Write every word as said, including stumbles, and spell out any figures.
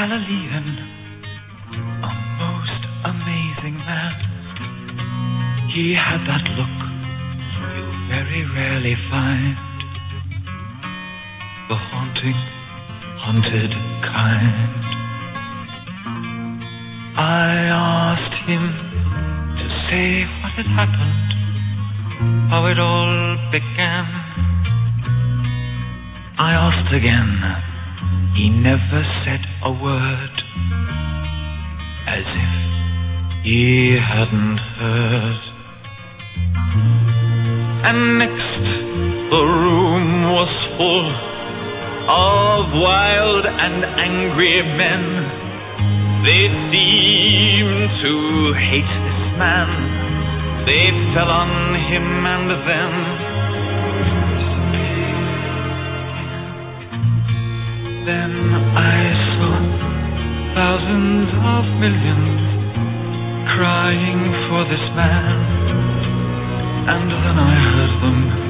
Galilean, a most amazing man. He had that look you very rarely find, the haunting, haunted kind. I asked him to say what had happened, how it all began. I asked again, he never said a word, as if he hadn't heard. And next, the room was full of wild and angry men. They seemed to hate this man. They fell on him and then Then I saw thousands of millions crying for this man, and then I heard them